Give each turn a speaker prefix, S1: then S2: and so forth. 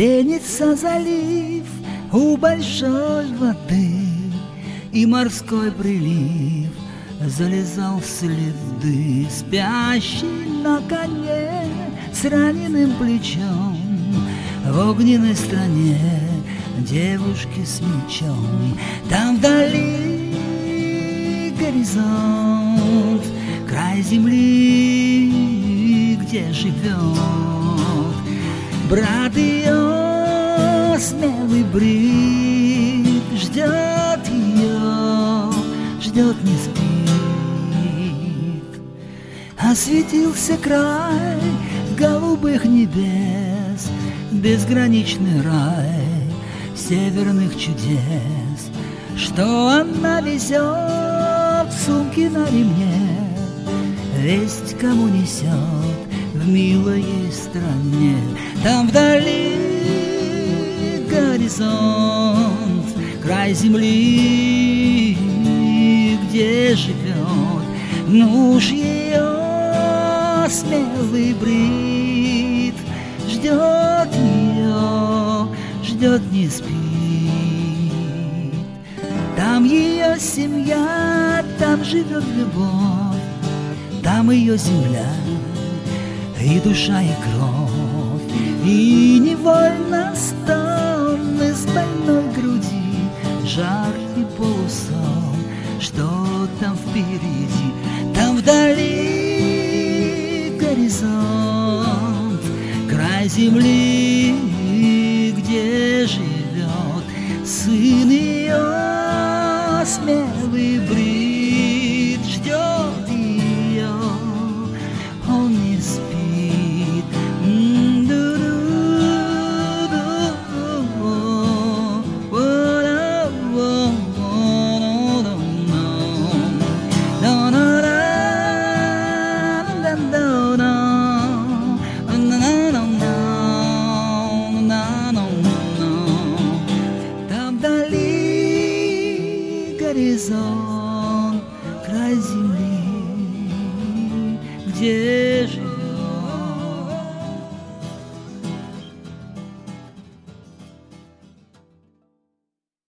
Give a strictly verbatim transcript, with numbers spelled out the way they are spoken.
S1: Пенится залив у большой воды, и морской прилив залезал в следы. Спящий на коне с раненым плечом в огненной стране девушки с мечом. Там вдали горизонт, край земли, где живет брат ее, смелый брит. Ждет ее, ждет, не спит. Осветился край голубых небес, безграничный рай северных чудес, что она везет в сумке на ремне, весть кому несет в милой ей стране. Там вдали горизонт, край земли, где живет муж ее, смелый брит. Ждет ее, ждет, не спит. Там ее семья, там живет любовь, там ее земля и душа, и кровь. И невольно стон из больной груди, жар и полусон, что там впереди. Там вдали горизонт, край земли, где живет сын ее, смелый брит. Ждет ее, он не спит. Там вдали горизонт, край земли, где